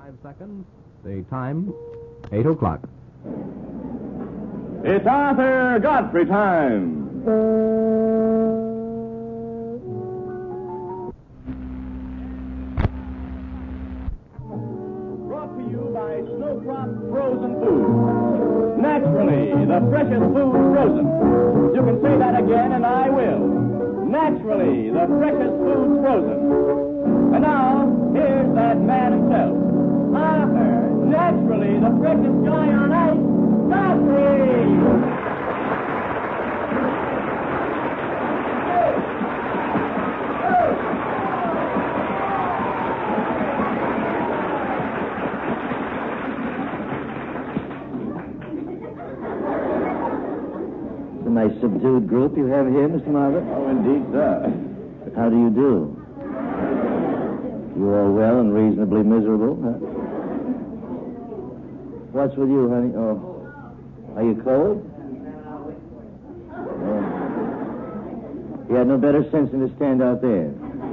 5 seconds. The time, 8 o'clock. It's Arthur Godfrey time. Brought to you by Snowcrop Frozen Food. Naturally, the freshest food frozen. You can say that again, and I will. Naturally, the freshest food frozen. And now, here's that man himself. Arthur, naturally, the freshest guy on ice, Godfrey! It's a nice subdued group you have here, Mr. Margaret. Oh, indeed, sir. How do you do? You all well and reasonably miserable, huh? What's with you, honey? Oh, are you cold? You had no better sense than to stand out there.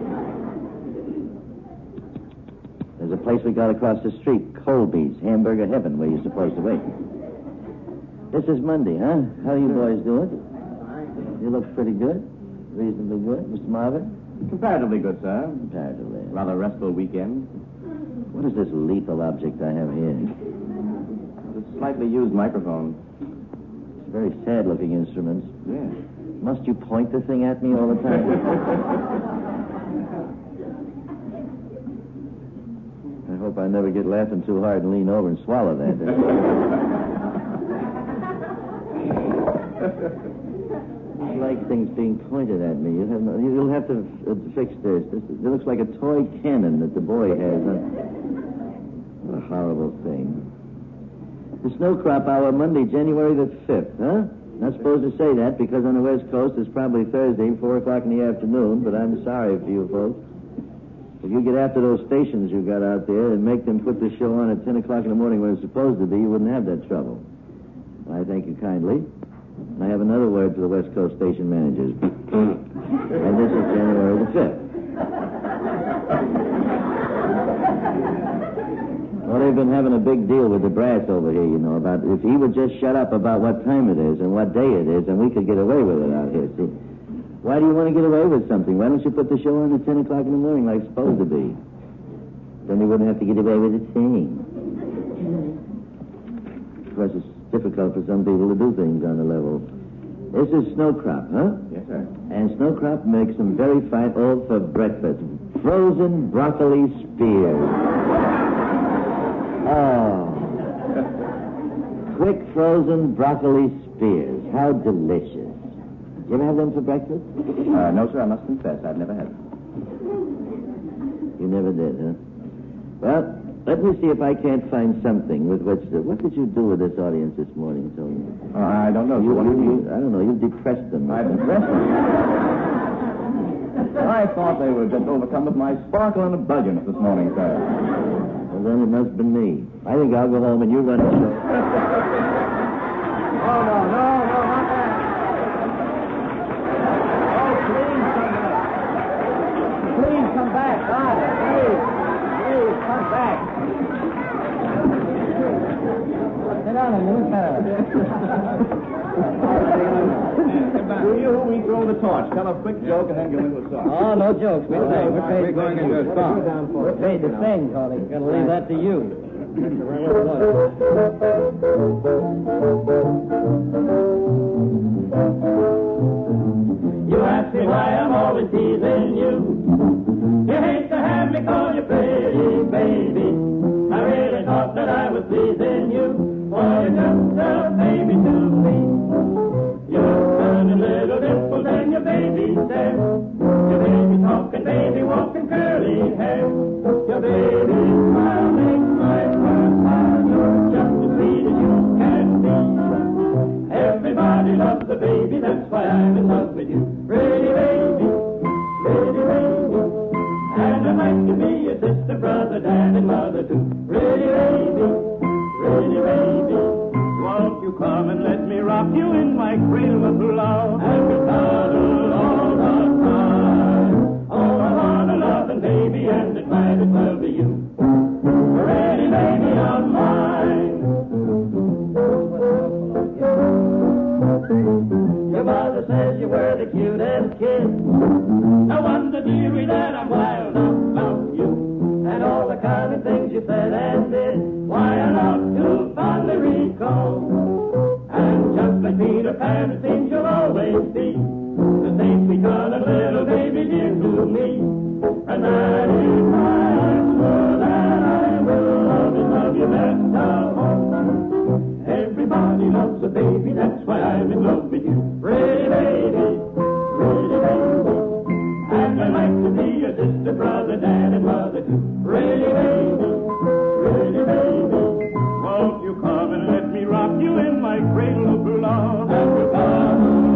There's a place we got across the street, Colby's, Hamburger Heaven, where you're supposed to wait. This is Monday, huh? How are you boys doing? You look pretty good. Reasonably good. Mr. Marvin? Comparatively good, sir. Comparatively. Rather restful weekend. What is this lethal object I have here? A slightly used microphone. It's a very sad-looking instrument. Yeah. Must you point the thing at me all the time? I hope I never get laughing too hard and lean over and swallow that. I like things being pointed at me. You'll have to fix this. It looks like a toy cannon that the boy has. What a horrible thing. The Snowcrop Hour, Monday, January the 5th, huh? Not supposed to say that because on the West Coast it's probably Thursday, 4 o'clock in the afternoon, but I'm sorry for you folks. If you get after those stations you got out there and make them put the show on at 10 o'clock in the morning when it's supposed to be, you wouldn't have that trouble. I thank you kindly. I have another word for the West Coast station managers. And this is January the 5th. Well, they've been having a big deal with the brass over here, you know, about if he would just shut up about what time it is and what day it is, and we could get away with it out here, see. Why do you want to get away with something? Why don't you put the show on at 10 o'clock in the morning like it's supposed to be? Then you wouldn't have to get away with a thing. Of course, it's difficult for some people to do things on the level. This is Snowcrop, huh? Yes, sir. And Snowcrop makes some very fine, all for breakfast. Frozen broccoli spears. Oh. Quick frozen broccoli spears. How delicious. You ever have them for breakfast? No, sir, I must confess, I've never had them. You never did, huh? Well, let me see if I can't find something with which to... What did you do with this audience this morning, Tony? I don't know. What do you mean? I don't know. You depressed them. I depressed them? I thought they were just overcome with my sparkle and ebullience this morning, sir. Well, then it must have been me. I think I'll go home and you run the show. Oh, no, not that. Oh, please come back, Father. Please, come back. Sit down a minute, Do you who we throw the torch? Tell a quick joke and then go into a song. Oh, no jokes. We're going into a song. We're paid to sing, Tony. Gonna leave that to you. You ask me why I'm always teasing you. You hate to have me call you pretty baby. I really thought that I was pleasing you. Boy, you're just a baby to me. You're turning little dimples and your baby stare. Your baby talking, baby walking, curly hair. Your baby smile makes my heart smile. You're just as sweet as you can be. Everybody loves a baby, that's why I'm in love with you. Pretty baby, pretty baby. And I'd like to be your sister, brother, dad, and mother too. Pretty baby, and all the kind of things you said and did. Why, I love to fondly recall. And just like Peter Pan, it seems you'll always be the same sweet colored little baby dear to me. And that is why I'm sure that I will love you best of all. Everybody loves a baby, that's why I'm in love with you. Pretty baby, pretty baby. And I'd like to be your sister, brother, dad, and mother too. Pretty baby, pretty baby. Won't you come and let me rock you in my cradle of love? And we'll come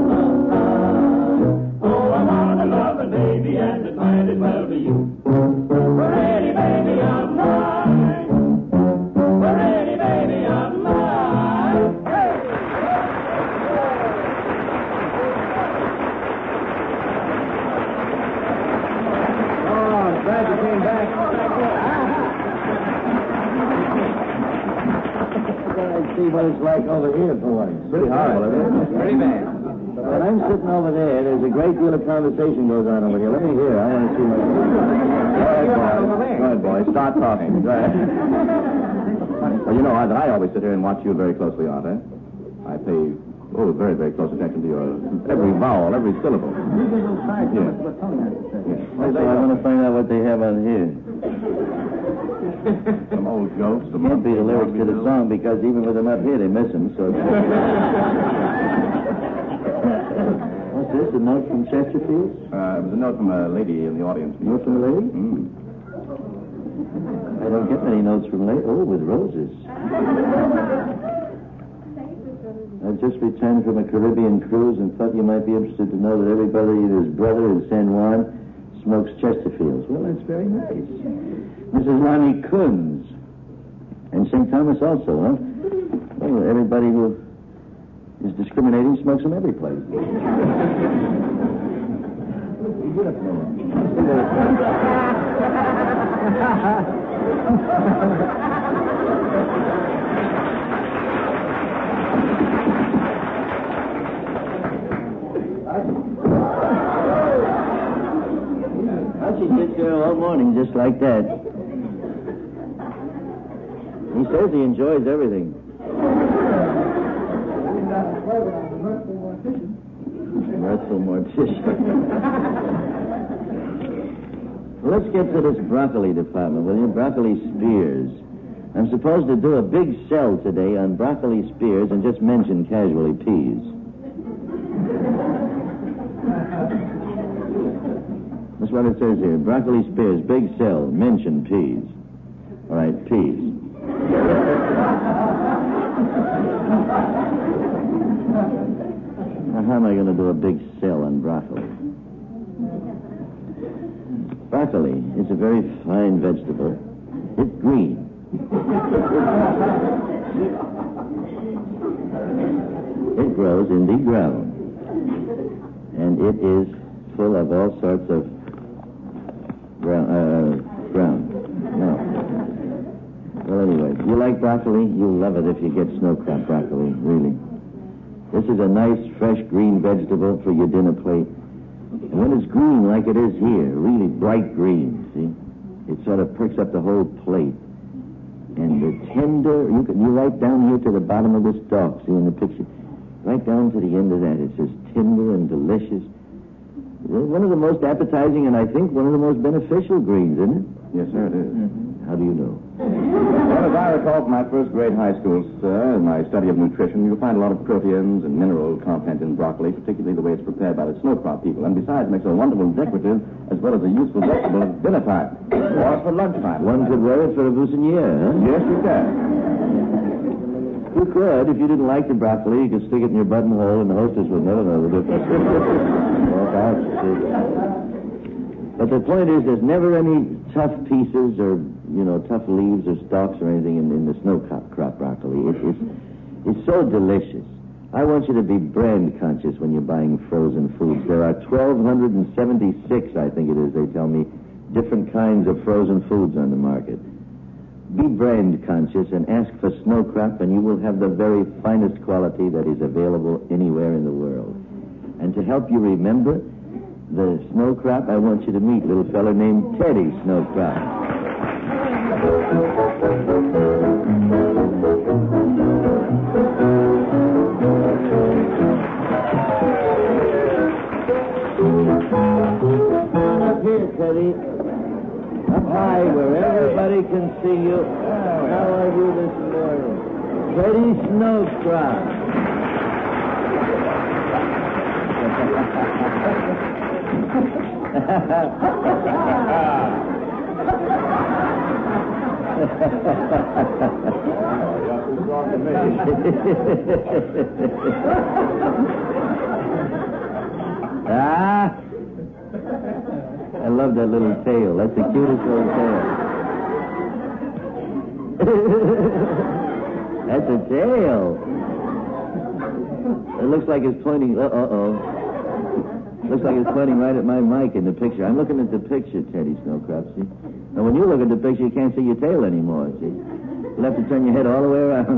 on. Oh, I want to love a baby, and it might as well be you. Pretty baby of mine. Pretty baby of mine. Hey! Oh, glad you came back. I see what it's like over here for once. Pretty horrible, isn't it? Pretty bad. When I'm sitting over there's a great deal of conversation goes on over here. Let me hear. I want to see what... Go ahead, boy. Start talking. Go ahead. Well, you know that I always sit here and watch you very closely, Arthur. I pay, very, very close attention to your every vowel, every syllable. Yes. So I want to find out what they have on here. Some old jokes. Some Can't be the lyrics to the song because even with them up here, they miss them. So. What's this? A note from Chesterfield? It was a note from a lady in the audience. Note from a lady? Mm. I don't get many notes from ladies. Oh, with roses. I just returned from a Caribbean cruise and thought you might be interested to know that everybody and his brother in San Juan smokes Chesterfields. Well, that's very nice. Mrs. Lonnie Kunz. And St. Thomas also, huh? Well, everybody who is discriminating smokes them every place. She sits there all morning just like that. He says he enjoys everything. Mirthful mortician. Well, let's get to this broccoli department, will you? Broccoli spears. I'm supposed to do a big sell today on broccoli spears and just mention casually peas. That's what it says here. Broccoli spears, big sell, mention peas. All right, peas. Now, how am I going to do a big sell on broccoli? Broccoli is a very fine vegetable. It's green. It grows in the ground. And it is full of all sorts of ground. No. Well, anyway, you like broccoli? You'll love it if you get snow-crop broccoli, really. This is a nice, fresh, green vegetable for your dinner plate. And when it's green like it is here, really bright green, see? It sort of perks up the whole plate. And the tender, you right down here to the bottom of this stalk, see in the picture? Right down to the end of that. It's just tender and delicious. One of the most appetizing and I think one of the most beneficial greens, isn't it? Yes, sir, it is. How do you know? Well, as I recall from my first grade high school, sir, in my study of nutrition, you'll find a lot of proteins and mineral content in broccoli, particularly the way it's prepared by the snow-crop people. And besides, it makes a wonderful decorative as well as a useful vegetable at dinner time or for lunchtime. One could wear it for a boussiniere, huh? Yes, you can. You could. If you didn't like the broccoli, you could stick it in your buttonhole and the hostess would never know the difference. But the point is, there's never any tough pieces or, tough leaves or stalks or anything in the snow-crop broccoli. It's so delicious. I want you to be brand conscious when you're buying frozen foods. There are 1,276, I think it is, they tell me, different kinds of frozen foods on the market. Be brand conscious and ask for snow-crop, and you will have the very finest quality that is available anywhere in the world. And to help you remember the snow-crop, I want you to meet a little fellow named Teddy Snowcrop. Everybody can see you. How are you this morning? Teddy Snowcrop. You're too strong to me. Ah! I love that little tail. That's the cutest little tail. That's a tail. It looks like it's pointing... Uh-oh. Looks like it's pointing right at my mic in the picture. I'm looking at the picture, Teddy Snowcrop, see? Now, when you look at the picture, you can't see your tail anymore, see? You'll have to turn your head all the way around.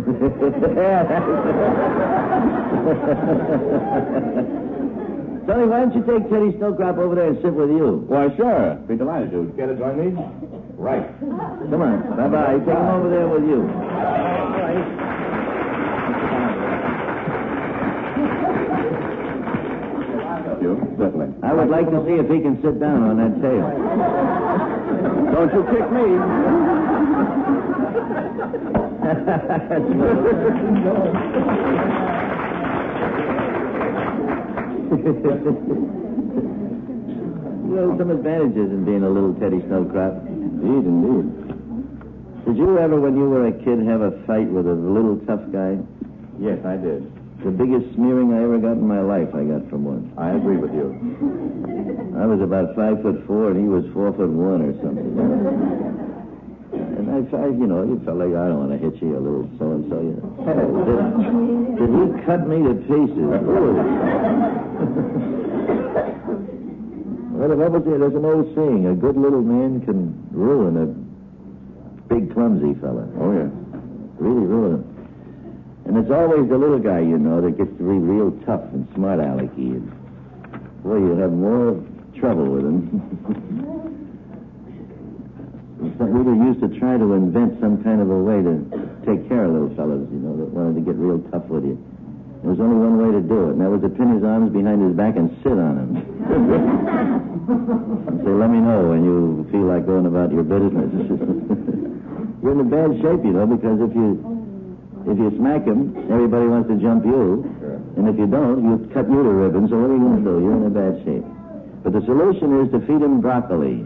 Tony, why don't you take Teddy Snowcrop over there and sit with you? Why, sure. Be delighted to. Care to join me? Right. Come on. Bye-bye. Take him over there with you. Certainly. I would like to see if he can sit down on that tail. Don't you kick me. Well, some advantages in being a little Teddy Snowcrop. Indeed. Did you ever, when you were a kid, have a fight with a little tough guy? Yes, I did. The biggest smearing I ever got in my life, I got from one. I agree with you. I was about 5'4", and he was 4'1" or something. And I you felt like, I don't want to hit you, a little so-and-so. You know. Did he cut me to pieces? Well, there's an old saying, a good little man can ruin a big, clumsy fella. Oh, yeah. Really ruin him. And it's always the little guy, that gets to be real tough and smart-alecky. And boy, you have more trouble with him. We used to try to invent some kind of a way to take care of little fellas, that wanted to get real tough with you. There was only one way to do it, and that was to pin his arms behind his back and sit on him. And say, let me know when you feel like going about your business. You're in a bad shape, because if you smack him, everybody wants to jump you. Sure. And if you don't, you cut you to ribbons, so what are you going to do? You're in a bad shape. But the solution is to feed him broccoli.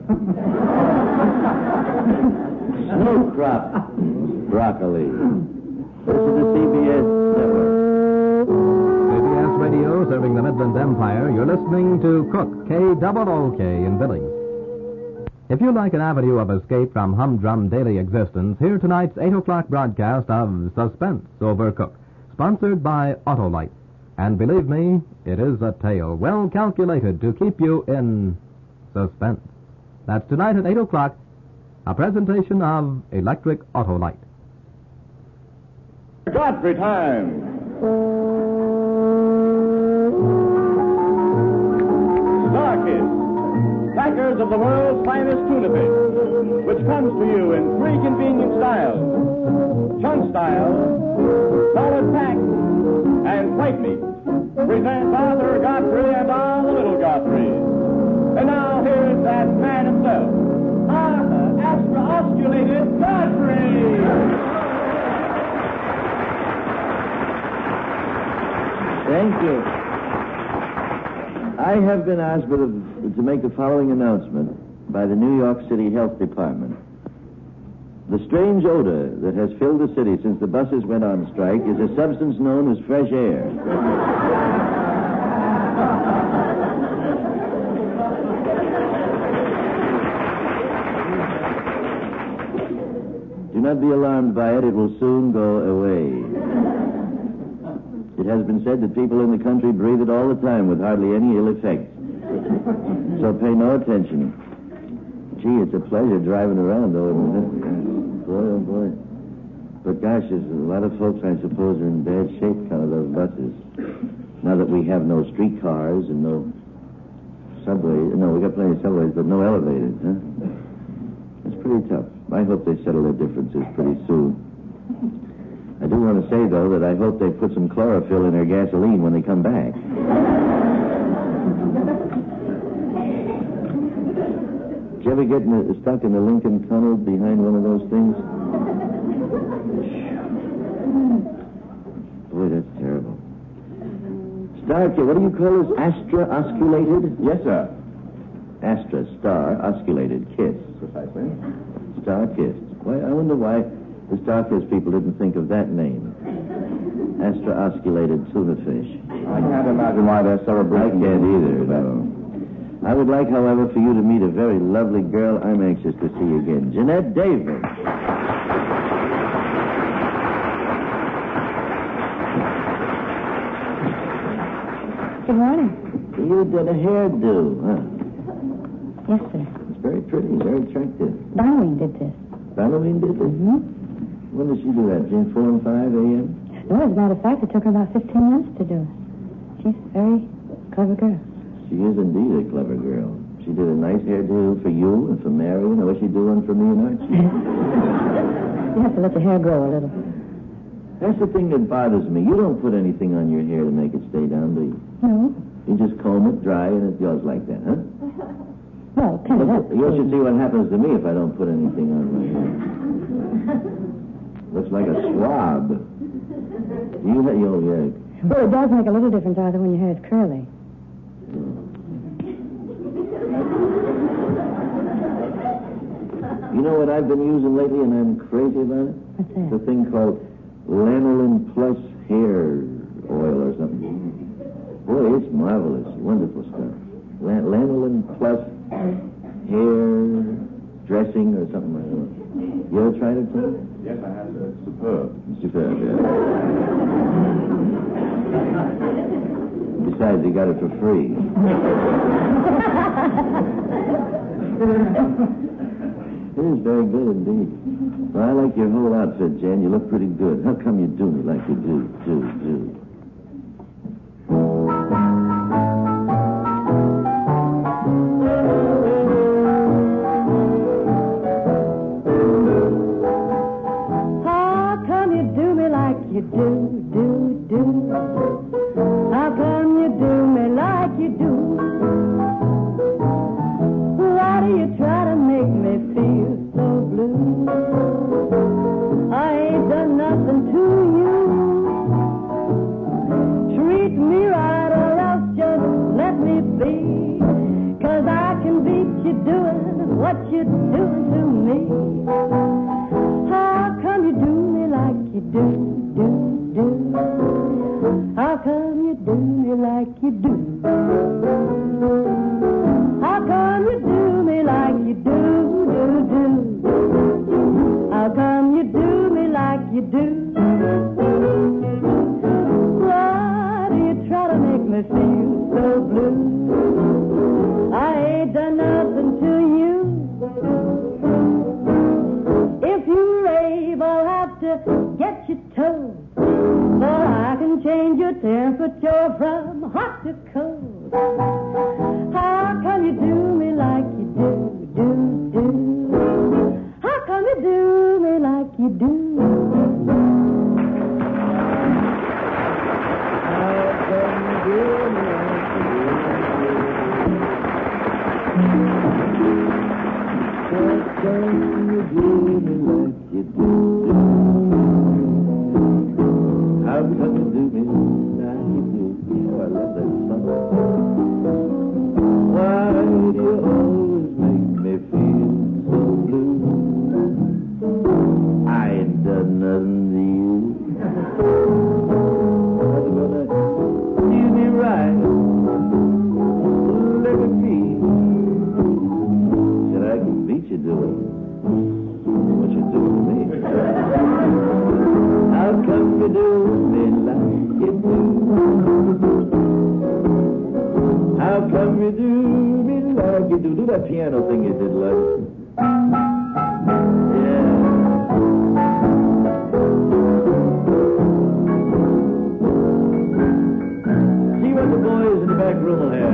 Snowcrop broccoli. This is the CBS network. CBS Radio, serving the Midland Empire. You're listening to Cook, K-double-O-K in Billings. If you like an avenue of escape from humdrum daily existence, hear tonight's 8 o'clock broadcast of Suspense Over Cook, sponsored by Autolite. And believe me, it is a tale well calculated to keep you in suspense. That's tonight at 8 o'clock, a presentation of Electric Autolite. Godfrey time! Starkist, backers of the world's finest tuna fish, which comes to you in three convenient styles: chunk style, solid pack, and white meat. Presents Arthur Godfrey and all the little Godfreys. And now here's that man himself, Arthur Astra-Osculated Godfrey! Thank you. I have been asked to make the following announcement by the New York City Health Department. The strange odor that has filled the city since the buses went on strike is a substance known as fresh air. Do not be alarmed by it. It will soon go away. It has been said that people in the country breathe it all the time with hardly any ill effects. So pay no attention. Gee, it's a pleasure driving around, though, isn't it? Boy, oh, boy. But gosh, there's a lot of folks, I suppose, are in bad shape, kind of those buses. Now that we have no streetcars and no subways. No, we got plenty of subways, but no elevators, huh? It's pretty tough. I hope they settle their differences pretty soon. I do want to say, though, that I hope they put some chlorophyll in their gasoline when they come back. you ever get stuck in the Lincoln Tunnel behind one of those things? Boy, that's terrible. Star-kissed. What do you call this? Astra-osculated? Yes, sir. Astra, star, osculated, kiss. Precisely. Star-kissed. Why, I wonder why the Star-kissed people didn't think of that name. Astra-osculated tuna fish. I can't imagine why they're celebrating. I can't either, no. I would like, however, for you to meet a very lovely girl I'm anxious to see again. Jeanette Davis. Good morning. You did a hairdo, huh? Yes, sir. It's very pretty, very attractive. Darlene did this. Halloween did this? Mm-hmm. When did she do that? Between 4 and 5 a.m.? No, as a matter of fact, it took her about 15 minutes to do it. She's a very clever girl. She is indeed a clever girl. She did a nice hairdo for you and for Mary. You know what she's doing for me and Archie? You have to let your hair grow a little. That's the thing that bothers me. You don't put anything on your hair to make it stay down, do you? No. You just comb it dry and it goes like that, huh? Well, pin it up. You should see what happens to me if I don't put anything on my hair. Looks like a swab. Oh, yeah. Well, it does make a little difference, Arthur, when your hair is curly. You know what I've been using lately and I'm crazy about it? What's that? The thing called Lanolin Plus Hair Oil or something. Boy, it's marvelous. Wonderful stuff. Lanolin Plus Hair Dressing or something like that. You ever tried it, Tom? Yes, I have, sir. It's superb. Superb, yeah. Besides, you got it for free. It is very good indeed. Well, I like your whole outfit, Jan. You look pretty good. How come you do me like you do? How come you do me like you do? How come you do me like you do? Why do you try to make me feel so blue? I ain't done nothing to you. Treat me right or else just let me be. 'Cause I can beat you doing what you're doing to me. How come you do me like you do? How come you do me like you do? How come you do me like you do? How come you do me like you do? Why do you try to make me feel so blue? I ain't done nothing to you. If you rave, I'll have to get you told. But I can change your temperature from hot to cold. How come you do me like you do? How come you do me like you do? How come you do me like you do? Oh, I love that song. Why do you always make me feel so blue? I ain't done nothing to you. What about that? Do me right. Let me be. Said I can beat you doing what you're doing to me. How come you do me like you do? How come you do me like you do? Do that piano thing you did, love. Yeah. See what the boys in the back room will have.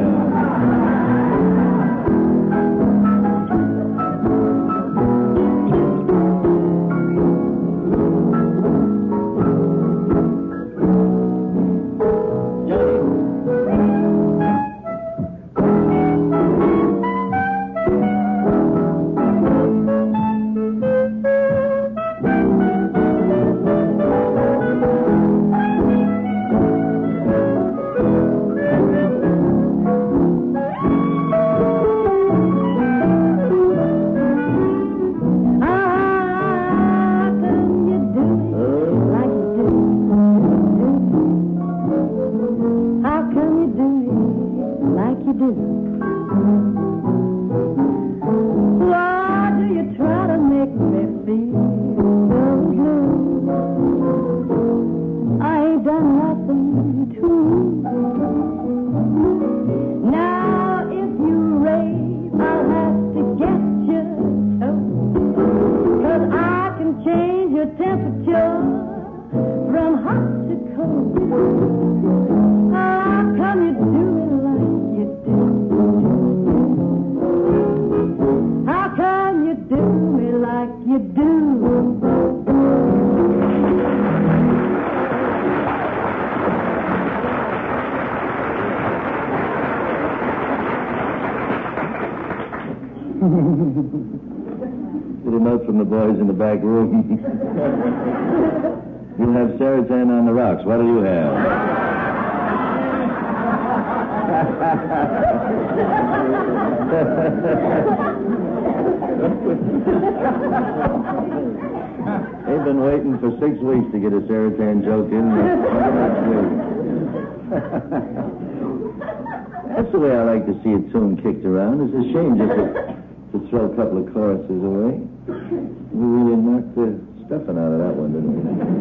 How come you do me like you do? How come you do me like you do? Get a note from the boys in the back room. You have Saratan on the rocks. What do you have? They've been waiting for 6 weeks to get a Saratan joke in. That's the way I like to see a tune kicked around. It's a shame just to throw a couple of choruses away. We really knocked the stuffing out of that one, didn't we?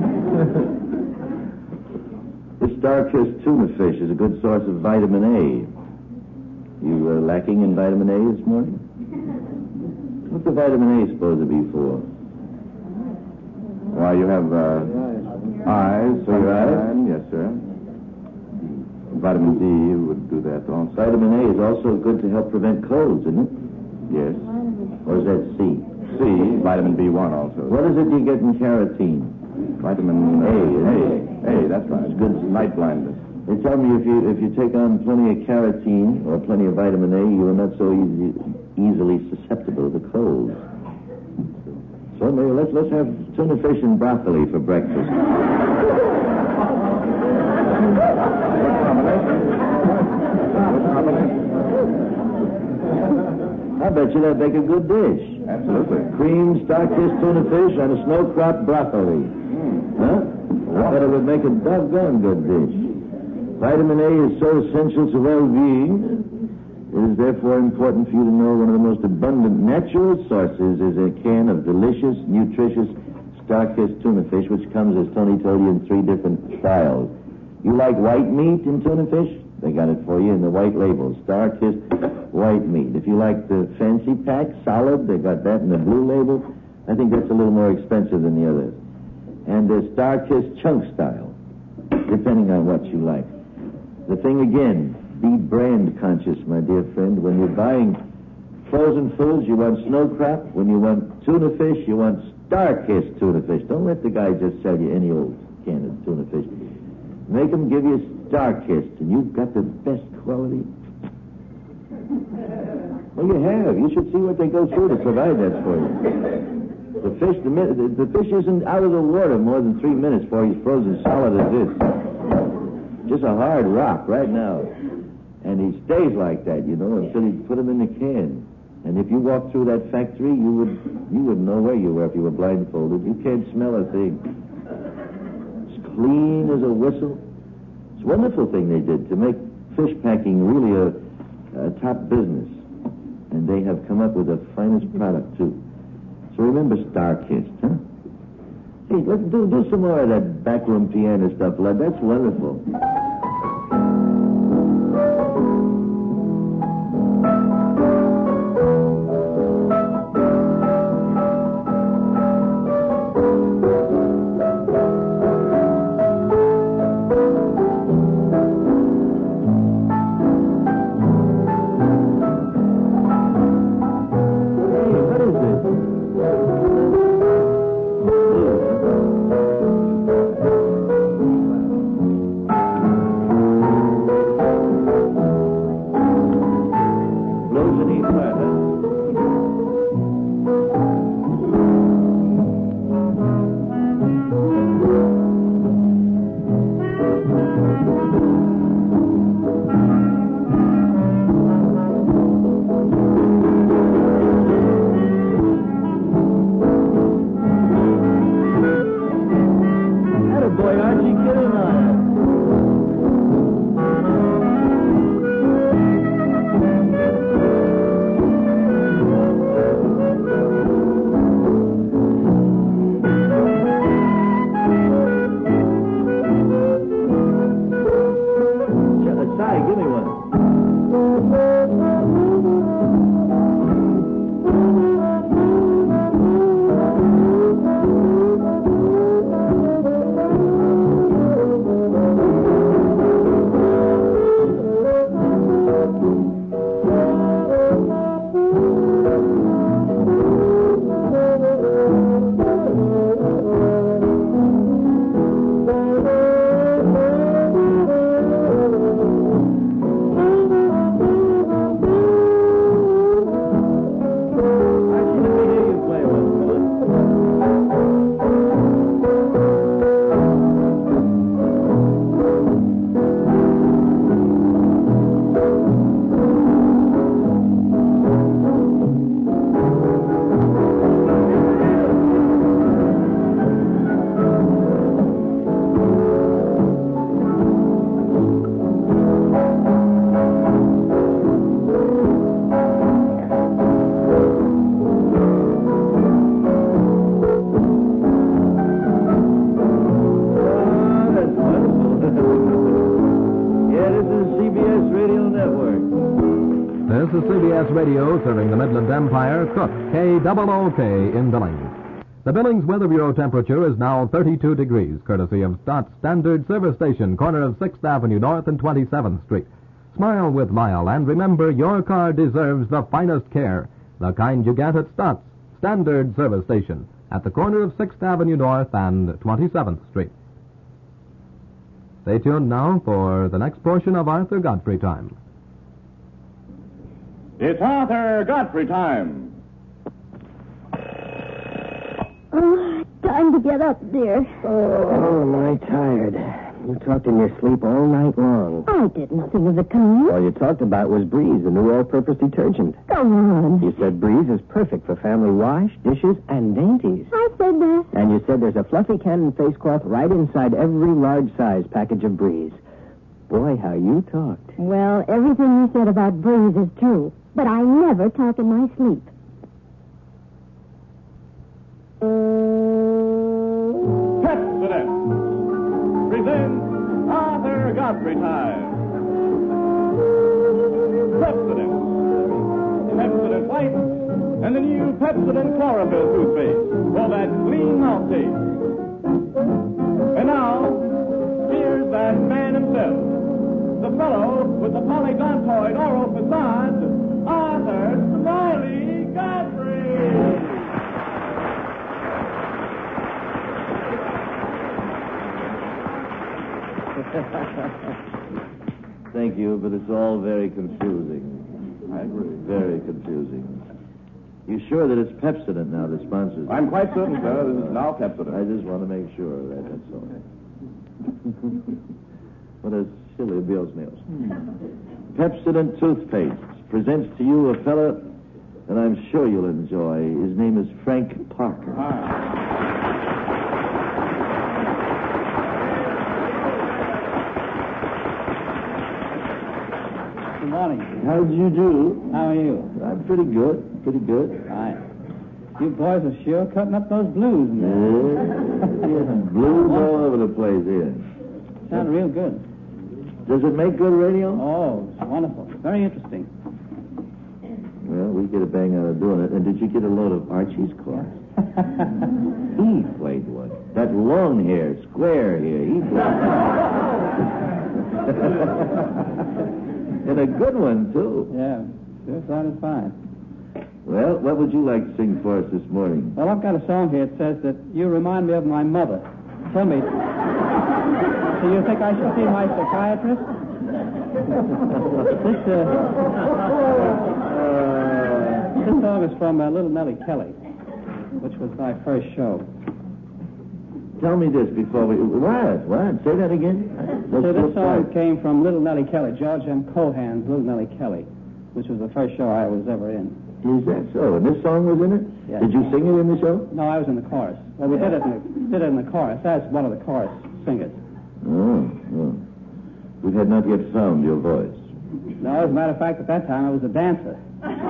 This Star-Kissed tuna fish is a good source of vitamin A. You lacking in vitamin A this morning? What's the vitamin A supposed to be for? Why, you have eyes. For your eyes? Yes, sir. Vitamin D would do that also. Vitamin A is also good to help prevent colds, isn't it? Yes. Or is that C? C, vitamin B1 also. What is it you get in carotene? Vitamin A, A, that's right. It's good. Light blindness. They tell me if you take on plenty of carotene or plenty of vitamin A, you are not so easily susceptible to colds. So maybe let's have tuna fish and broccoli for breakfast. I bet you that'd make a good dish. Absolutely. Cream, Star-Kissed tuna fish, and a snow-crop broccoli. Huh? I bet it would make a doggone good dish. Vitamin A is so essential to well-being. It is therefore important for you to know one of the most abundant natural sources is a can of delicious, nutritious Star-Kissed tuna fish, which comes, as Tony told you, in 3 different styles. You like white meat in tuna fish? They got it for you in the white label, Star-Kissed white meat. If you like the fancy pack, solid, they got that in the blue label. I think that's a little more expensive than the others. And the Star-Kissed chunk style, depending on what you like. The thing again, be brand conscious, my dear friend. When you're buying frozen foods, you want snow crab. When you want tuna fish, you want Star-Kissed tuna fish. Don't let the guy just sell you any old can of tuna fish. Make them give you Star-Kissed, and you've got the best quality. Well, you have. You should see what they go through to provide that for you. The fish isn't out of the water more than 3 minutes before he's frozen solid as this. Just a hard rock right now. And he stays like that, until you put him in the can. And if you walked through that factory, you wouldn't know where you were if you were blindfolded. You can't smell a thing. It's clean as a whistle. It's a wonderful thing they did to make fish packing really a top business. And they have come up with the finest product, too. So remember Star-Kissed, huh? Hey, let's do some more of that backroom piano stuff, Lud. That's wonderful. CBS Radio, serving the Midland Empire, Cook, KOOK in Billings. The Billings Weather Bureau temperature is now 32 degrees, courtesy of Stott's Standard Service Station, corner of 6th Avenue North and 27th Street. Smile with Lyle, and remember, your car deserves the finest care, the kind you get at Stott's Standard Service Station, at the corner of 6th Avenue North and 27th Street. Stay tuned now for the next portion of Arthur Godfrey Time. It's Arthur Godfrey time. Oh, time to get up, dear. Oh, am I tired. You talked in your sleep all night long. I did nothing of the kind. All you talked about was Breeze, the new all-purpose detergent. Go on. You said Breeze is perfect for family wash, dishes, and dainties. I said that. And you said there's a fluffy Cannon face cloth right inside every large-size package of Breeze. Boy, how you talked. Well, everything you said about Breeze is true, but I never talk in my sleep. Pepsodent presents Arthur Godfrey time. Pepsodent White, and the new Pepsodent Chlorophyll toothpaste for that clean mouth taste. And now, here's that man himself, the fellow with the polygontoid oral facade, Arthur Smiley Godfrey. Thank you, but it's all very confusing. I agree. Very confusing. You sure that it's Pepsodent now that sponsors? I'm quite certain, sir, this is now Pepsodent. I just want to make sure of that, that's all. What a silly Bill's nails. Pepsodent Toothpaste presents to you a fella that I'm sure you'll enjoy. His name is Frank Parker. Good morning. How did you do? How are you? I'm pretty good, pretty good. Fine. You boys are sure cutting up those blues in there. Yeah, blues all over the place here. Sound real good. Does it make good radio? Oh, it's wonderful. Very interesting. Well, we get a bang out of doing it. And did you get a load of Archie's chorus? He played one. That long hair, square hair, he played and a good one, too. Yeah, sure sounded fine. Well, what would you like to sing for us this morning? Well, I've got a song here. It says that you remind me of my mother. Tell me, do you think I should see my psychiatrist? This song is from Little Nellie Kelly, which was my first show. Tell me this before we... What? Say that again? So this song came from Little Nellie Kelly, George M. Cohan's Little Nellie Kelly, which was the first show I was ever in. Is that so? And this song was in it? Yeah. Did you sing it in the show? No, I was in the chorus. Well, we did it in the chorus. That's one of the chorus singers. Oh. We had not yet found your voice. No, as a matter of fact, at that time I was a dancer.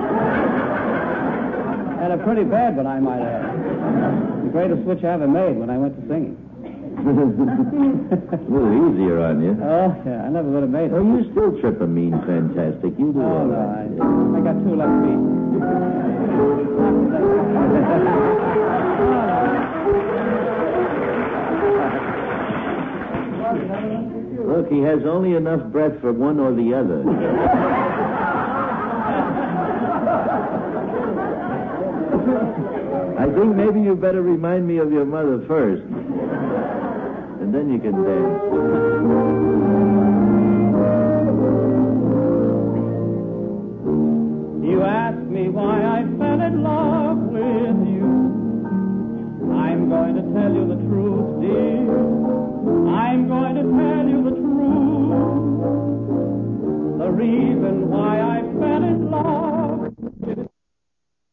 And a pretty bad one, I might add. The greatest switch I ever made when I went to singing. A little easier on you. Oh, yeah, I never would have made it. Oh, you still trip a mean fantastic. You do all no, right. I got two left feet. Look, he has only enough breath for one or the other. I think maybe you better remind me of your mother first. And then you can dance. You ask me why I fell in love